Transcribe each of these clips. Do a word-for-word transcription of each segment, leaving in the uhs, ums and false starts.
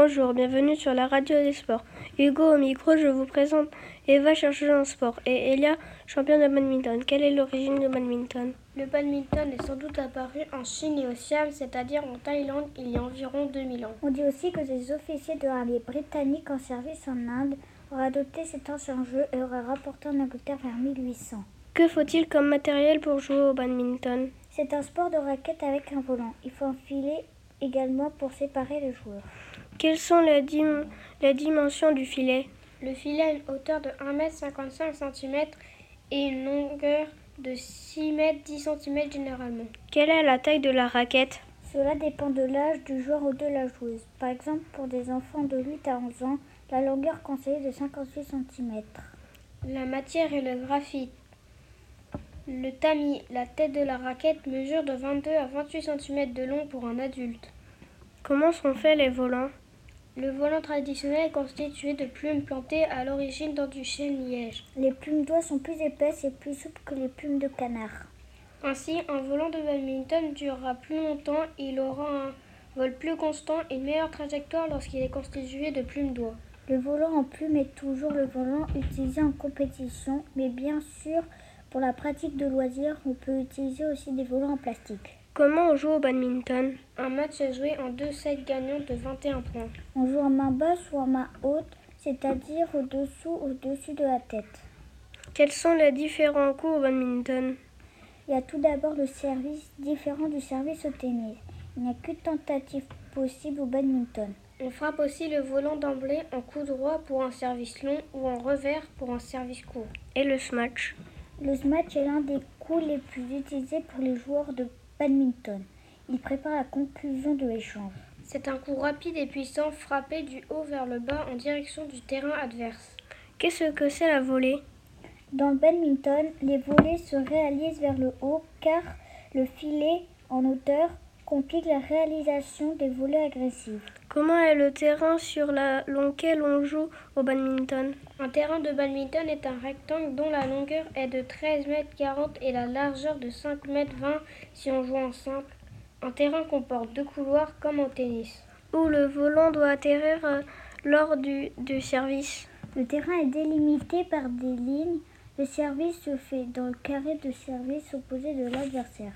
Bonjour, bienvenue sur la radio des sports. Hugo au micro, je vous présente Eva, chercheuse en sport, et Elia, championne de badminton. Quelle est l'origine du badminton? Le badminton est sans doute apparu en Chine et au Siam, c'est-à-dire en Thaïlande, il y a environ deux mille ans. On dit aussi que des officiers de l'armée britannique en service en Inde auraient adopté cet ancien jeu et auraient rapporté en Angleterre vers mille huit cents. Que faut-il comme matériel pour jouer au badminton? C'est un sport de raquette avec un volant. Il faut un filet également pour séparer les joueurs. Quelles sont les, dim- les dimensions du filet? Le filet a une hauteur de un mètre cinquante-cinq centimètres et une longueur de six mètres dix centimètres généralement. Quelle est la taille de la raquette? Cela dépend de l'âge du joueur ou de la joueuse. Par exemple, pour des enfants de huit à onze ans, la longueur conseillée est de cinquante-huit centimètres. La matière est le graphite. Le tamis, la tête de la raquette, mesure de vingt-deux à vingt-huit centimètres de long pour un adulte. Comment sont faits les volants? Le volant traditionnel est constitué de plumes plantées à l'origine dans du chêne-liège. Les plumes d'oie sont plus épaisses et plus souples que les plumes de canard. Ainsi, un volant de badminton durera plus longtemps, il aura un vol plus constant et une meilleure trajectoire lorsqu'il est constitué de plumes d'oie. Le volant en plume est toujours le volant utilisé en compétition, mais bien sûr, pour la pratique de loisirs, on peut utiliser aussi des volants en plastique. Comment on joue au badminton? Un match est joué en deux sets gagnants de vingt et un points. On joue en main basse ou en main haute, c'est-à-dire au-dessous ou au-dessus de la tête. Quels sont les différents coups au badminton? Il y a tout d'abord le service différent du service au tennis. Il n'y a qu'une tentative possible au badminton. On frappe aussi le volant d'emblée en coup droit pour un service long ou en revers pour un service court. Et le smash? Le smash est l'un des coups les plus utilisés pour les joueurs de badminton. Il prépare la conclusion de l'échange. C'est un coup rapide et puissant frappé du haut vers le bas en direction du terrain adverse. Qu'est-ce que c'est la volée? Dans le badminton, les volées se réalisent vers le haut car le filet en hauteur complique la réalisation des volées agressives. Comment est le terrain sur la- lequel on joue au badminton? Un terrain de badminton est un rectangle dont la longueur est de treize mètres quarante et la largeur de cinq mètres vingt si on joue en simple. Un terrain comporte deux couloirs comme en tennis. Où le volant doit atterrir euh, lors du, du service? Le terrain est délimité par des lignes. Le service se fait dans le carré de service opposé de l'adversaire.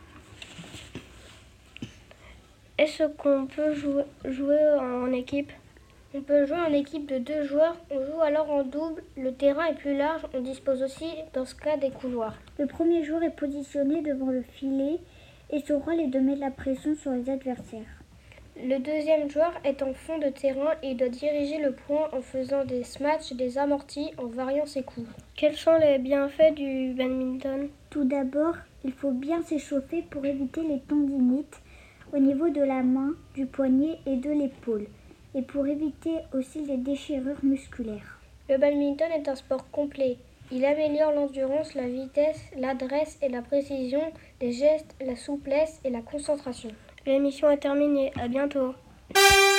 Est-ce qu'on peut jouer, jouer en équipe? On peut jouer en équipe de deux joueurs, on joue alors en double, le terrain est plus large, on dispose aussi dans ce cas des couloirs. Le premier joueur est positionné devant le filet et son rôle est de mettre la pression sur les adversaires. Le deuxième joueur est en fond de terrain et il doit diriger le point en faisant des smatchs, des amortis, en variant ses coups. Quels sont les bienfaits du badminton? Tout d'abord, il faut bien s'échauffer pour éviter les tendinites au niveau de la main, du poignet et de l'épaule, et pour éviter aussi les déchirures musculaires. Le badminton est un sport complet. Il améliore l'endurance, la vitesse, l'adresse et la précision des gestes, la souplesse et la concentration. L'émission est terminée, à bientôt.